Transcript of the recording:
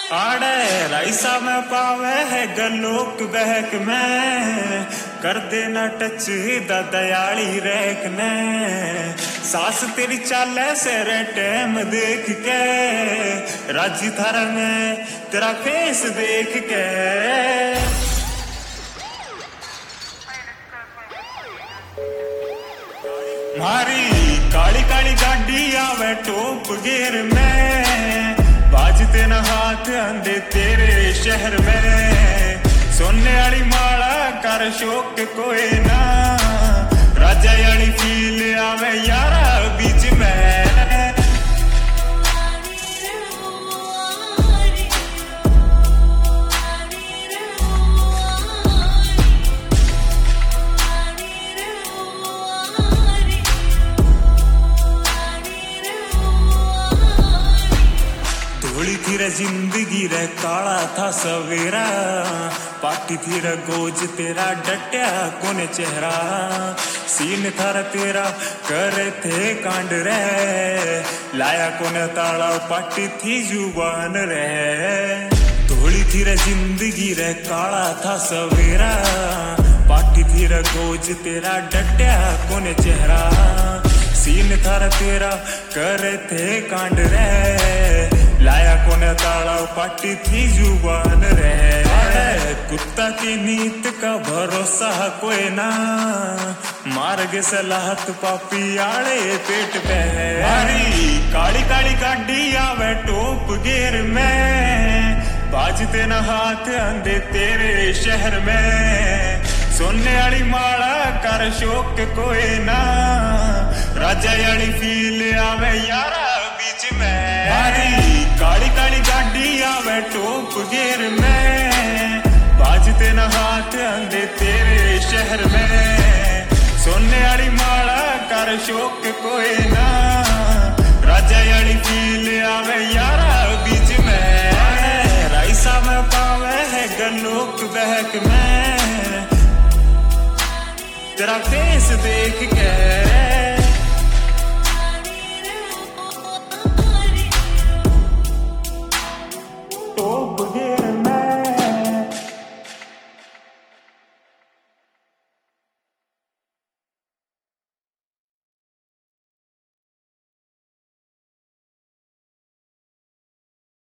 आड़े राइसा में पावे है गलोक बहक में कर देना टच दयाली रेख ने सास तेरी चाले से रे टैम देख के राजी थारा में तेरा फेस देख के मारी काली काली गाड़ी आवे टॉप गियर में बाजते न हाथ अंधे तेरे शहर में सोने वाली माला कर शोक कोई ना राजा वाली फील आवे यारा बीच में थोड़ी थी रे जिंदगी रे काला था सवेरा पाटी थी रे गोज तेरा डट्या कोने चेहरा सीन थारा तेरा करे थे कांड रे लाया कोने ताला पाटी थी जुबान रे थोड़ी थी रे जिंदगी रे काला था सवेरा पाटी थी रे गोज तेरा डट्या कोने चेहरा सीन थारा तेरा करे थे कांड रे लाया कोने ताला पाटी थी जुबान रे कुत्ता की नीत का भरोसा कोई ना मार्ग सलाहत पापी आड़े पेट पे हरी काली काली गाड़ी आवे टॉप गियर में बाजते न हाथ अंधे तेरे शहर में सोने वाली माला कर शोक कोई ना राजा वाली फील आवे यारा बीच में हरी काली काली गाड़ी आवे टॉप गियर में बाजते न हाथ अंधे तेरे शहर में सोने वाली माला कर शोक कोई ना राजा वाली फील आवे यारा बीच में राइसा में पावे है गलोक बहक में तेरा फेस देख के